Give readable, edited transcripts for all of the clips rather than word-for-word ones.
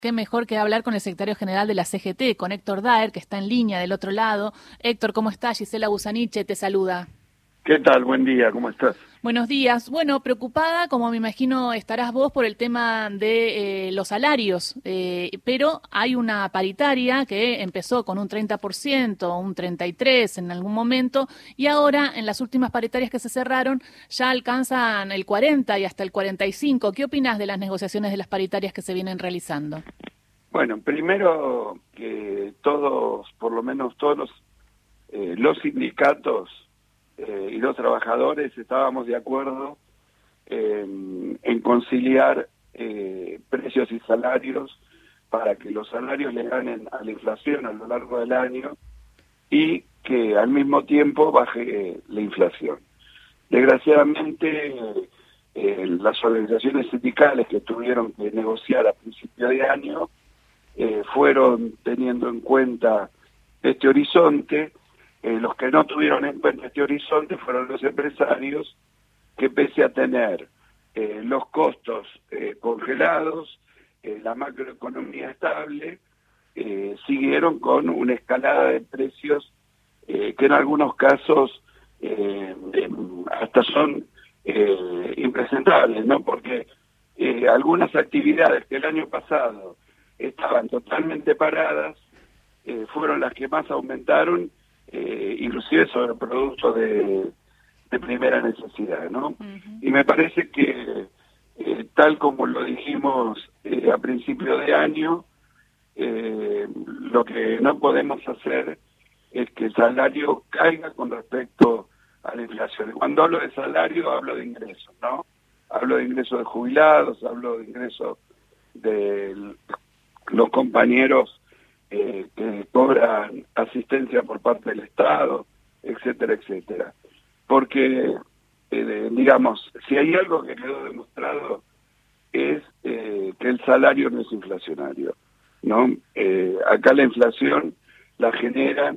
qué mejor que hablar con el secretario general de la CGT, con Héctor Daer, que está en línea del otro lado. Héctor, ¿cómo estás? Gisela Busaniche te saluda. ¿Qué tal? Buen día, ¿cómo estás? Buenos días. Bueno, preocupada, como me imagino estarás vos, por el tema de los salarios, pero hay una paritaria que empezó con un 30%, un 33% en algún momento, y ahora en las últimas paritarias que se cerraron ya alcanzan el 40 y hasta el 45%. ¿Qué opinás de las negociaciones de las paritarias que se vienen realizando? Bueno, primero que todos, por lo menos todos los sindicatos y los trabajadores estábamos de acuerdo en conciliar precios y salarios para que los salarios le ganen a la inflación a lo largo del año y que al mismo tiempo baje la inflación. Desgraciadamente, las organizaciones sindicales que tuvieron que negociar a principio de año fueron teniendo en cuenta este horizonte. Los que no tuvieron en cuenta este horizonte fueron los empresarios que, pese a tener los costos congelados, la macroeconomía estable, siguieron con una escalada de precios que en algunos casos hasta son impresentables, ¿no? Porque algunas actividades que el año pasado estaban totalmente paradas fueron las que más aumentaron, inclusive sobre productos de primera necesidad, ¿no? Uh-huh. Y me parece que, tal como lo dijimos a principio de año, lo que no podemos hacer es que el salario caiga con respecto a la inflación. Cuando hablo de salario, hablo de ingresos, ¿no? Hablo de ingresos de jubilados, hablo de ingresos de los compañeros que cobran asistencia por parte del Estado, etcétera, etcétera. Porque, digamos, si hay algo que quedó demostrado es que el salario no es inflacionario, ¿no? Acá la inflación la generan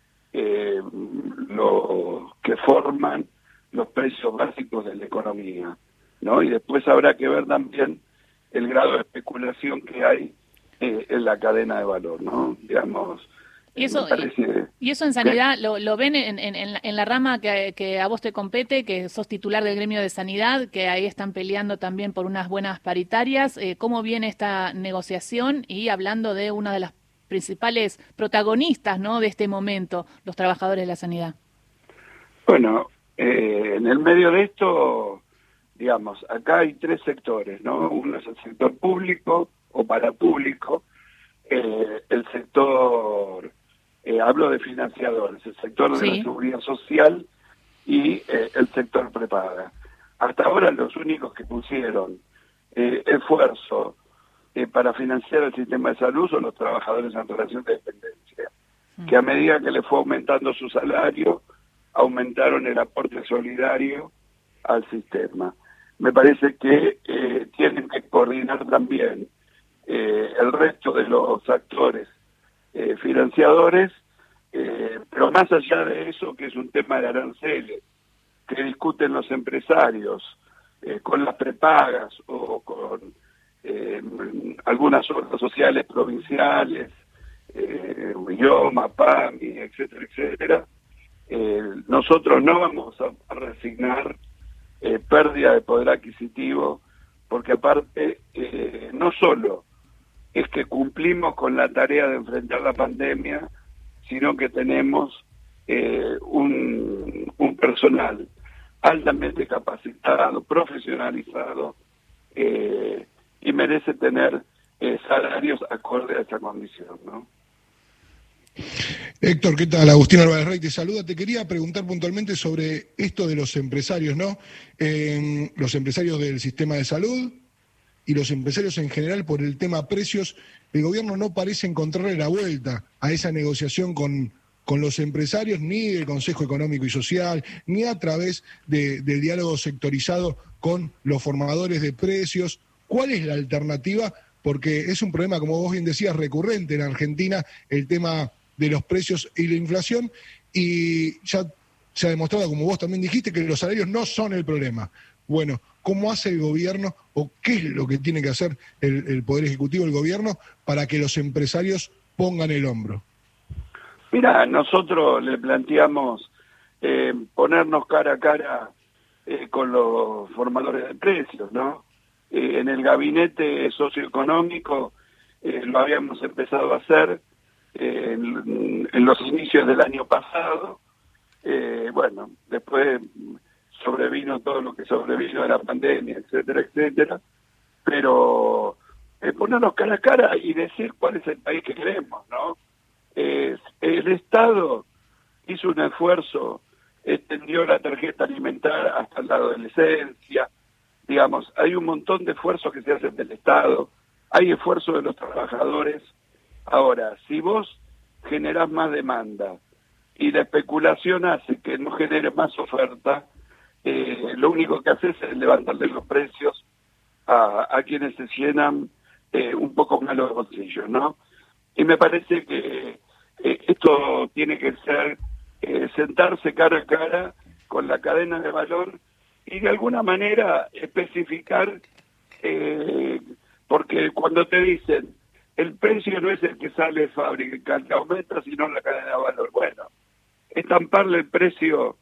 los que forman los precios básicos de la economía, ¿no? Y después habrá que ver también el grado de especulación que hay en la cadena de valor, ¿no? Digamos, Y eso, y eso en sanidad lo ven en la rama que a vos te compete, que sos titular del gremio de sanidad, que ahí están peleando también por unas buenas paritarias. ¿Cómo viene esta negociación? Y hablando de una de las principales protagonistas, ¿no?, de este momento, los trabajadores de la sanidad. Bueno, en el medio de esto, digamos, acá hay tres sectores, ¿no? Uno es el sector público o parapúblico, el sector, hablo de financiadores, el sector de la seguridad social y el sector prepaga. Hasta ahora los únicos que pusieron esfuerzo para financiar el sistema de salud son los trabajadores en relación de dependencia, que a medida que les fue aumentando su salario, aumentaron el aporte solidario al sistema. Me parece que tienen que coordinar también el resto de los actores financiadores, pero más allá de eso, que es un tema de aranceles, que discuten los empresarios con las prepagas o con algunas obras sociales provinciales, IOMA, PAMI, etcétera, etcétera, nosotros no vamos a resignar pérdida de poder adquisitivo, porque aparte no solo es que cumplimos con la tarea de enfrentar la pandemia, sino que tenemos un personal altamente capacitado, profesionalizado, y merece tener salarios acorde a esa condición, ¿no? Héctor, ¿qué tal? Agustín Álvarez Rey te saluda. Te quería preguntar puntualmente sobre esto de los empresarios, ¿no? Los empresarios del sistema de salud y los empresarios en general por el tema precios. El gobierno no parece encontrarle la vuelta a esa negociación con los empresarios, ni del Consejo Económico y Social, ni a través del diálogo sectorizado con los formadores de precios. ¿Cuál es la alternativa? Porque es un problema, como vos bien decías, recurrente en Argentina, el tema de los precios y la inflación, y ya se ha demostrado, como vos también dijiste, que los salarios no son el problema. Bueno, ¿cómo hace el gobierno o qué es lo que tiene que hacer el Poder Ejecutivo, el gobierno, para que los empresarios pongan el hombro? Mira, nosotros le planteamos ponernos cara a cara con los formadores de precios, ¿no? En el gabinete socioeconómico lo habíamos empezado a hacer en los inicios del año pasado. Bueno, después sobrevino todo lo que sobrevino de la pandemia, etcétera, etcétera, pero ponernos cara a cara y decir cuál es el país que queremos, ¿no? El Estado hizo un esfuerzo, extendió la tarjeta alimentar hasta la adolescencia, digamos, hay un montón de esfuerzos que se hacen del Estado, hay esfuerzos de los trabajadores. Ahora, si vos generás más demanda y la especulación hace que no genere más oferta, lo único que haces es levantarle los precios a quienes se llenan un poco más los bolsillos, ¿no? Y me parece que esto tiene que ser sentarse cara a cara con la cadena de valor y de alguna manera especificar, porque cuando te dicen el precio no es el que sale de fábrica, el que aumenta, sino la cadena de valor. Bueno, estamparle el precio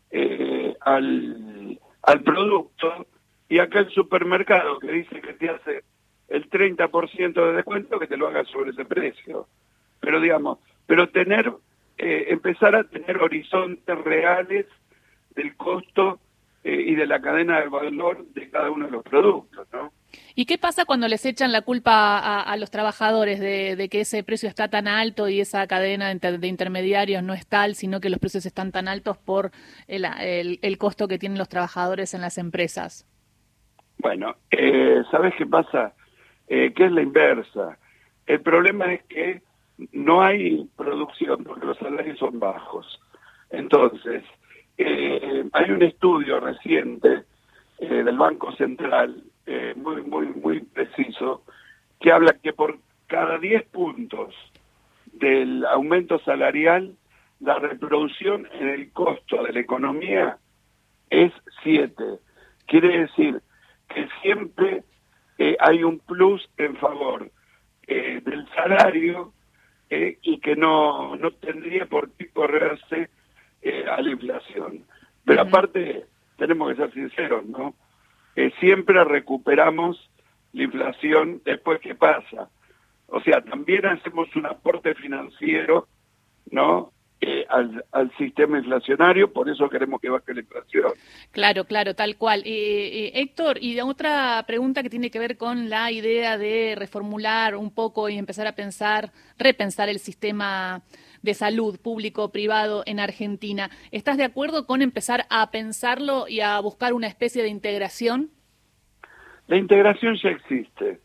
al producto, y acá el supermercado que dice que te hace el 30% de descuento, que te lo haga sobre ese precio. Pero digamos, empezar a tener horizontes reales del costo y de la cadena de valor de cada uno de los productos, ¿no? ¿Y qué pasa cuando les echan la culpa a los trabajadores de que ese precio está tan alto y esa cadena de intermediarios no es tal, sino que los precios están tan altos por el costo que tienen los trabajadores en las empresas? Bueno, ¿sabes qué pasa? Que es la inversa. El problema es que no hay producción porque los salarios son bajos. Entonces, hay un estudio reciente del Banco Central, muy preciso, que habla que por cada 10 puntos del aumento salarial, la reproducción en el costo de la economía es 7. Quiere decir que siempre hay un plus en favor del salario y que no tendría por qué correrse a la inflación. Pero aparte, tenemos que ser sinceros, ¿no? Siempre recuperamos la inflación después que pasa. O sea, también hacemos un aporte financiero, ¿no? Al sistema inflacionario, por eso queremos que baje la inflación. Claro, tal cual. Héctor, y otra pregunta que tiene que ver con la idea de reformular un poco y empezar a repensar el sistema de salud público-privado en Argentina. ¿Estás de acuerdo con empezar a pensarlo y a buscar una especie de integración? La integración ya existe.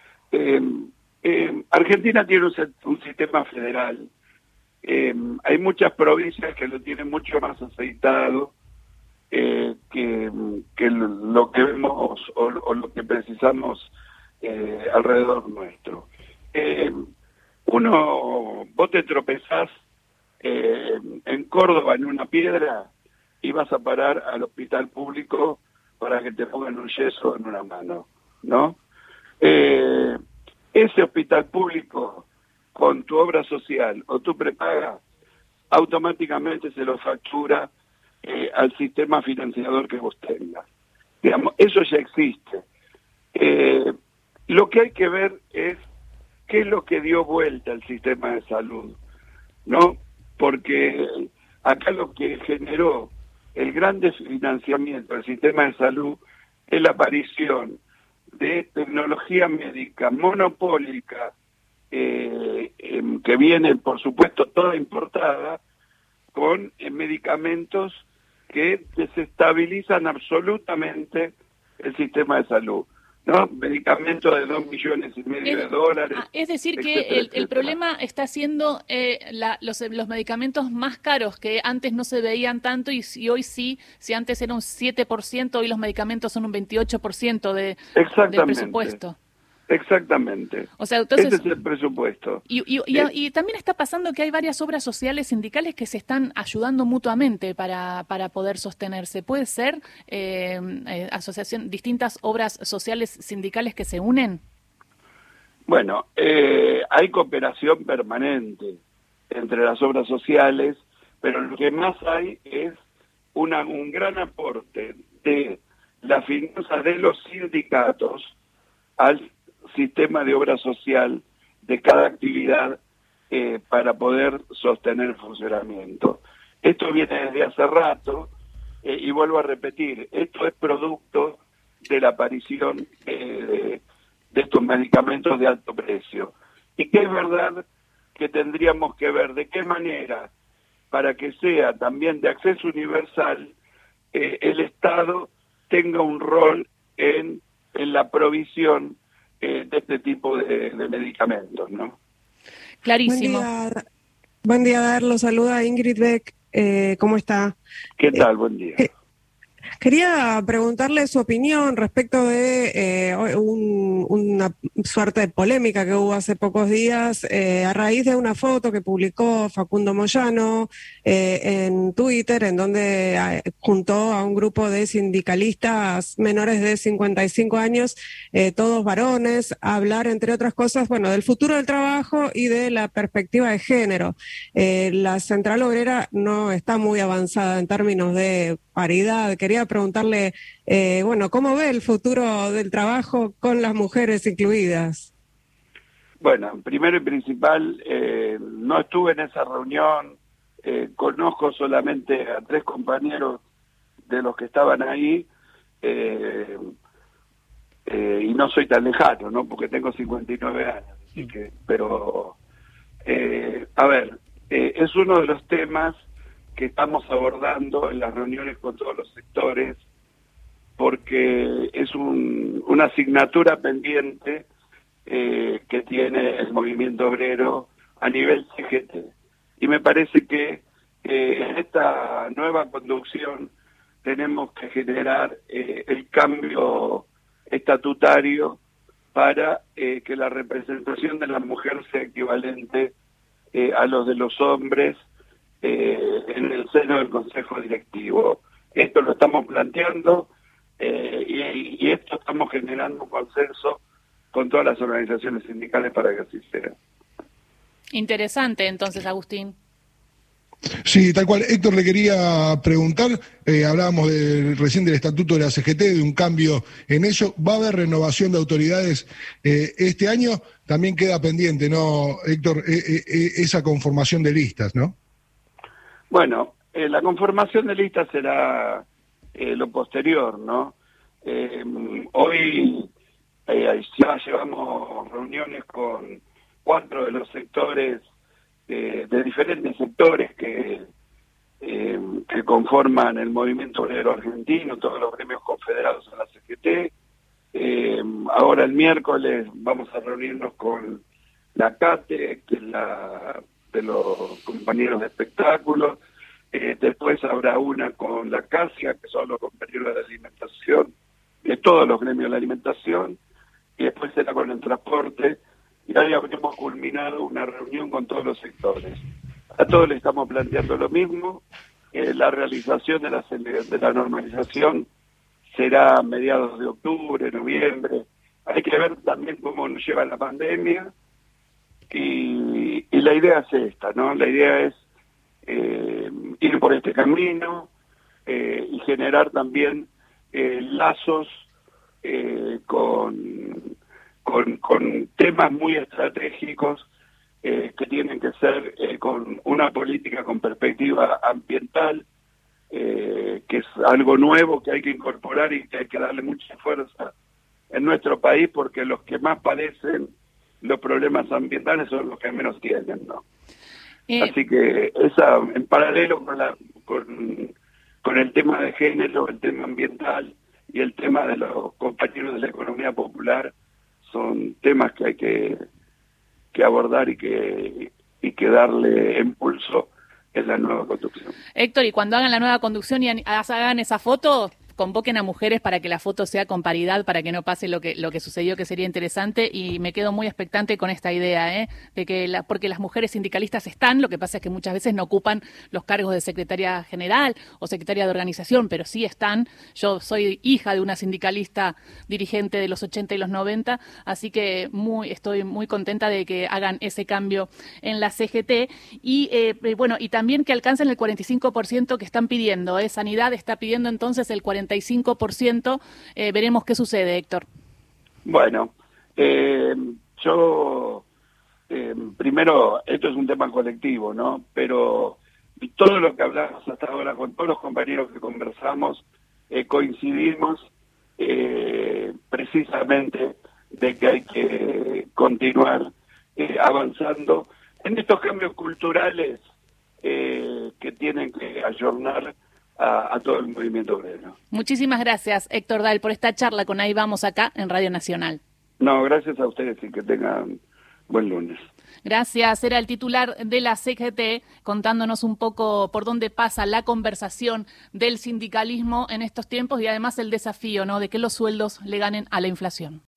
Argentina tiene un sistema federal. Hay muchas provincias que lo tienen mucho más aceitado que lo que vemos o lo que precisamos alrededor nuestro. Vos te tropezás en Córdoba en una piedra y vas a parar al hospital público para que te pongan un yeso en una mano, ¿no? Ese hospital público, con tu obra social o tu prepaga, automáticamente se lo factura al sistema financiador que vos tengas. Digamos, eso ya existe. Lo que hay que ver es qué es lo que dio vuelta al sistema de salud, ¿no? Porque acá lo que generó el gran desfinanciamiento del sistema de salud es la aparición de tecnología médica monopólica, que viene, por supuesto, toda importada, con medicamentos que desestabilizan absolutamente el sistema de salud, ¿no? Medicamentos de $2,5 millones de dólares. Es decir, etcétera, que el etcétera. problema está siendo los medicamentos más caros, que antes no se veían tanto y hoy sí, si antes era un 7%, hoy los medicamentos son un 28% del presupuesto. Exactamente. O sea, entonces, ese es el presupuesto. Y también está pasando que hay varias obras sociales sindicales que se están ayudando mutuamente para poder sostenerse. ¿Puede ser distintas obras sociales sindicales que se unen? Bueno, hay cooperación permanente entre las obras sociales, pero lo que más hay es un gran aporte de la finanza de los sindicatos al sistema de obra social de cada actividad para poder sostener el funcionamiento. Esto viene desde hace rato y vuelvo a repetir, esto es producto de la aparición de estos medicamentos de alto precio. Y que es verdad que tendríamos que ver de qué manera, para que sea también de acceso universal, el Estado tenga un rol en la provisión de este tipo de medicamentos, ¿no? Clarísimo. Buen día, Dar, lo saluda Ingrid Beck. ¿Cómo está? ¿Qué tal? Buen día. Quería preguntarle su opinión respecto de una suerte de polémica que hubo hace pocos días a raíz de una foto que publicó Facundo Moyano en Twitter, en donde juntó a un grupo de sindicalistas menores de 55 años, todos varones, a hablar, entre otras cosas, bueno, del futuro del trabajo y de la perspectiva de género. La Central Obrera no está muy avanzada en términos de paridad. Quería preguntarle, bueno, ¿cómo ve el futuro del trabajo con las mujeres incluidas? Bueno, primero y principal, no estuve en esa reunión, conozco solamente a 3 compañeros de los que estaban ahí, y no soy tan lejano, ¿no? Porque tengo 59 años, así que, pero, a ver, es uno de los temas que estamos abordando en las reuniones con todos los sectores, porque es una asignatura pendiente que tiene el movimiento obrero a nivel CGT. Y me parece que en esta nueva conducción tenemos que generar el cambio estatutario para que la representación de la mujer sea equivalente a los de los hombres en el seno del Consejo Directivo. Esto lo estamos planteando y esto estamos generando un consenso con todas las organizaciones sindicales para que así sea. Interesante, entonces, Agustín. Sí, tal cual. Héctor, le quería preguntar, hablábamos recién del estatuto de la CGT, de un cambio en eso. ¿Va a haber renovación de autoridades este año? También queda pendiente, ¿no, Héctor? Esa conformación de listas, ¿no? Bueno, la conformación de listas será lo posterior, ¿no? Hoy ya llevamos reuniones con 4 de los sectores, de diferentes sectores que conforman el movimiento obrero argentino, todos los gremios confederados a la CGT. Ahora el miércoles vamos a reunirnos con la CATE, que es la de los compañeros de espectáculos. Después habrá una con la CASIA, que son los compañeros de la alimentación, de todos los gremios de la alimentación, y después será con el transporte, y ahí habremos culminado una reunión con todos los sectores. A todos les estamos planteando lo mismo, la realización de la normalización será a mediados de octubre, noviembre. Hay que ver también cómo nos lleva la pandemia, y la idea es esta, ¿no? La idea es ir por este camino y generar también lazos con temas muy estratégicos que tienen que ser con una política con perspectiva ambiental, que es algo nuevo que hay que incorporar y que hay que darle mucha fuerza en nuestro país, porque los que más padecen los problemas ambientales son los que menos tienen, ¿no? Así que esa, en paralelo con el tema de género, el tema ambiental y el tema de los compañeros de la economía popular, son temas que hay que abordar y que darle impulso en la nueva conducción. Héctor, y cuando hagan la nueva conducción y hagan esa foto, convoquen a mujeres para que la foto sea con paridad, para que no pase lo que sucedió, que sería interesante, y me quedo muy expectante con esta idea, de que porque las mujeres sindicalistas están, lo que pasa es que muchas veces no ocupan los cargos de secretaria general o secretaria de organización, pero sí están. Yo soy hija de una sindicalista dirigente de los 80 y los 90, así que estoy muy contenta de que hagan ese cambio en la CGT, y bueno, y también que alcancen el 45% que están pidiendo. Sanidad está pidiendo entonces el 45%. Veremos qué sucede, Héctor. Bueno, yo primero, esto es un tema colectivo, ¿no? Pero todo lo que hablamos hasta ahora con todos los compañeros que conversamos, coincidimos precisamente de que hay que continuar avanzando en estos cambios culturales que tienen que ayornar a todo el movimiento obrero. Muchísimas gracias, Héctor Dahl, por esta charla con Ahí Vamos acá en Radio Nacional. No, gracias a ustedes y que tengan buen lunes. Gracias. Era el titular de la CGT contándonos un poco por dónde pasa la conversación del sindicalismo en estos tiempos y además el desafío, ¿no?, de que los sueldos le ganen a la inflación.